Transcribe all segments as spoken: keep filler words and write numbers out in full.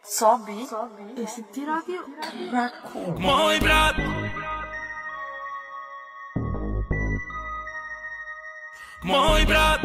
Sobi, jesi ti radio Raccoon? Moj brat, moj brat,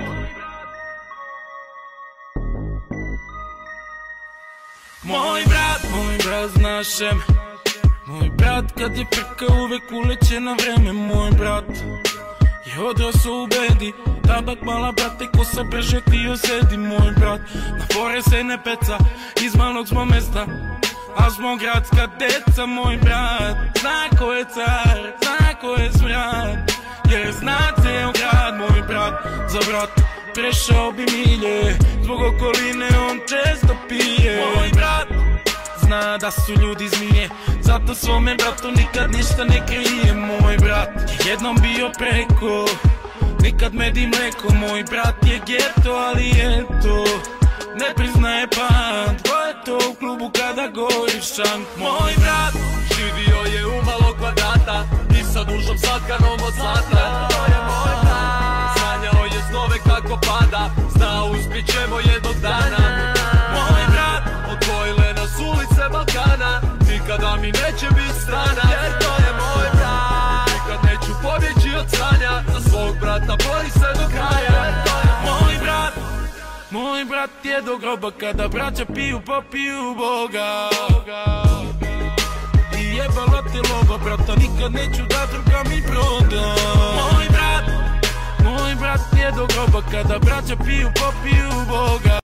moj brat, moj brat znašem. Moj brat kad je prka uvek uleće na vreme. Moj brat je odrasao u bedi, tabak mala brate, ko sa brže ti osedi. Moj brat na fore se ne peca, iz malog smo mesta, a smo gradska deca. Moj brat zna ko je car, zna ko je smrad, jer zna ceo grad. Moj brat za brat prešao bi milje, zbog okoline on često pije. Moj brat zna da su ljudi zmije, zato svome bratu nikad ništa ne krije. Moj brat je jednom bio preko, nikad med i mleko. Moj brat je geto, ali eto, ne priznaje pad. Ko je to u klubu kada gori šank? Moj brat živio je u malo kvadrata i sa dušom satkanom od zlata. To je moj brat, sanjao je snove kako pada, znao uspjet ćemo jednog dana. Moj brat odvojile nas ulice Balkana, nikada mi neće bit strana, jer to je moj brat. Nikad neću pobjeći od sranja, za svog brata bori se do kraja. Moj brat, moj brat je do groba, kada braća piju popiju Boga. I jebala ti loba, brata, nikad neću da druga mi proda. Moj brat, moj brat je do groba, kada braća piju popiju Boga.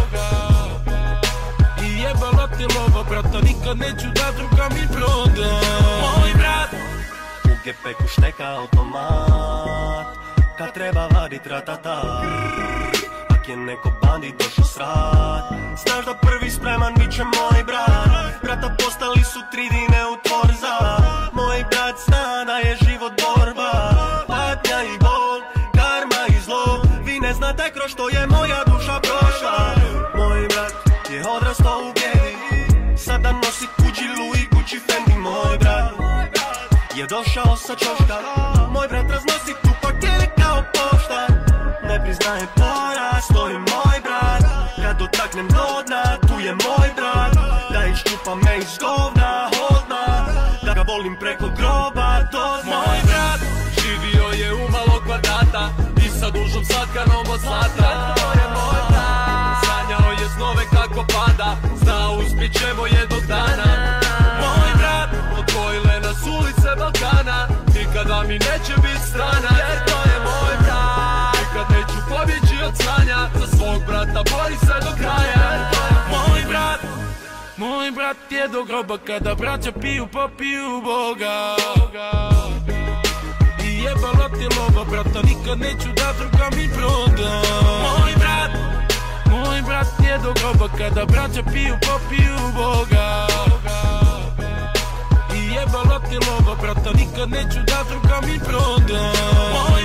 I jebala ti loba, brata, nikad neću da druga mi proda. Moj brat u gepeku šteka automat, kad treba vadit ratata. Ak je neko bandit došao srat, znaš da prvi spreman bit će moj brat. Brata postali su tri dine u tvorza, moj brat zna da je život borba. Patnja i bol, karma i zlo, vi ne znate kroz što je moja duša prošla. Moj brat je odrastao u bijedi, sada nosi Gucci, Louis, Gucci, Fendi. Moj brat je došao sa čoška, moj brat raznosi tu pakete kao pošta. Ne priznaje poraz, to je moj brat, kad dotaknem do dna, tu je moj brat. Da iščupa me iz govna, hodna, da ga volim preko groba, to zna. Moj brat živio je u malo kvadrata i sa dušom satkanom od zlata. To je moj brat, sanjao je snove kako pada, znao uspjet ćemo jednog dana. Moj brat odvojile nas ulice Balkana, nikada mi neće bit strana, jer to je moj brat. Nikad neću pobjeći od sranja, za svog brata bori se do kraja. Moj brat, moj brat je do groba, kada braća piju popiju Boga. I jebala ti loba, brata, nikad neću da druga mi proda. Moj brat, moj brat je do groba, kada braća piju popiju Boga. I jebala ti loba, brata, nikad neću da druga mi proda. Moj